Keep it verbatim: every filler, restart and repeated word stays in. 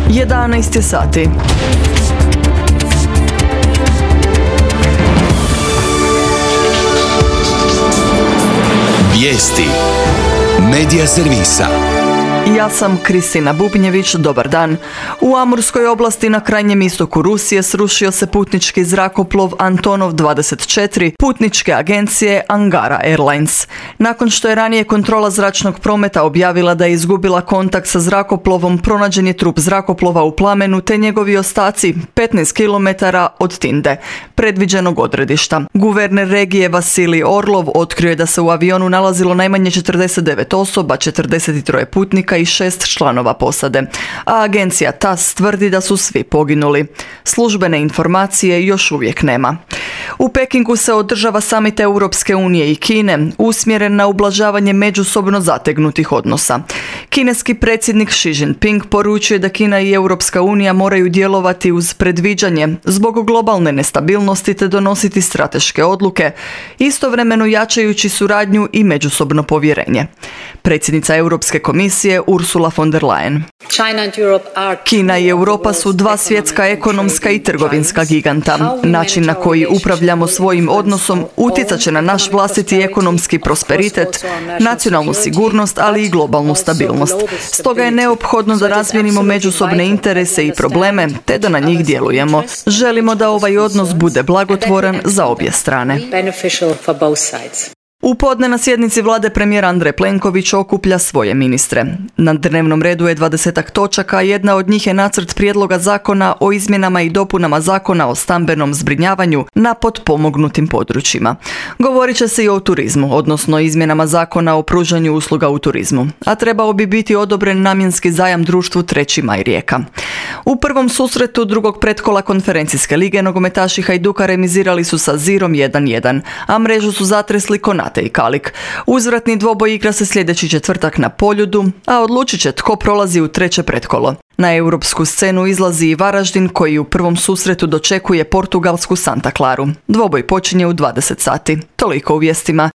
jedanaest je sati. Vijesti Medija servisa. Ja sam Kristina Bubnjević, dobar dan. U Amurskoj oblasti na krajnjem istoku Rusije srušio se putnički zrakoplov Antonov dvadeset četiri putničke agencije Angara Airlines. Nakon što je ranije kontrola zračnog prometa objavila da je izgubila kontakt sa zrakoplovom, pronađen je trup zrakoplova u plamenu te njegovi ostaci petnaest kilometara od Tinde, predviđenog odredišta. Guverner regije Vasilij Orlov otkrio je da se u avionu nalazilo najmanje četrdeset devet osoba, četrdeset tri putnika i šest članova posade, a agencija T A S tvrdi da su svi poginuli. Službene informacije još uvijek nema. U Pekingu se održava samit Europske unije i Kine, usmjeren na ublažavanje međusobno zategnutih odnosa. Kineski predsjednik Xi Jinping poručuje da Kina i Europska unija moraju djelovati uz predviđanje zbog globalne nestabilnosti te donositi strateške odluke, istovremeno jačajući suradnju i međusobno povjerenje. Predsjednica Europske komisije Ursula von der Leyen. Kina i Europa su dva svjetska ekonomska i trgovinska giganta. Način na koji upravljamo svojim odnosom utjecat će na naš vlastiti ekonomski prosperitet, nacionalnu sigurnost, ali i globalnu stabilnost. Stoga je neophodno da razmijenimo međusobne interese i probleme, te da na njih djelujemo. Želimo da ovaj odnos bude blagotvoran za obje strane. U podne na sjednici vlade premijer Andrej Plenković okuplja svoje ministre. Na dnevnom redu je dvadesetak točaka, jedna od njih je nacrt prijedloga zakona o izmjenama i dopunama zakona o stambenom zbrinjavanju na potpomognutim područjima. Govorit će se i o turizmu, odnosno izmjenama zakona o pružanju usluga u turizmu, a trebao bi biti odobren namjenski zajam društvu Treći maj Rijeka. U prvom susretu drugog pretkola konferencijske lige nogometaši Hajduka remizirali su sa Zirom jedan jedan, a mrežu su zatresli Konate i Kalik. Uzvratni dvoboj igra se sljedeći četvrtak na Poljudu, a odlučit će tko prolazi u treće pretkolo. Na europsku scenu izlazi i Varaždin koji u prvom susretu dočekuje portugalsku Santa Claru. Dvoboj počinje u dvadeset sati. Toliko u vijestima.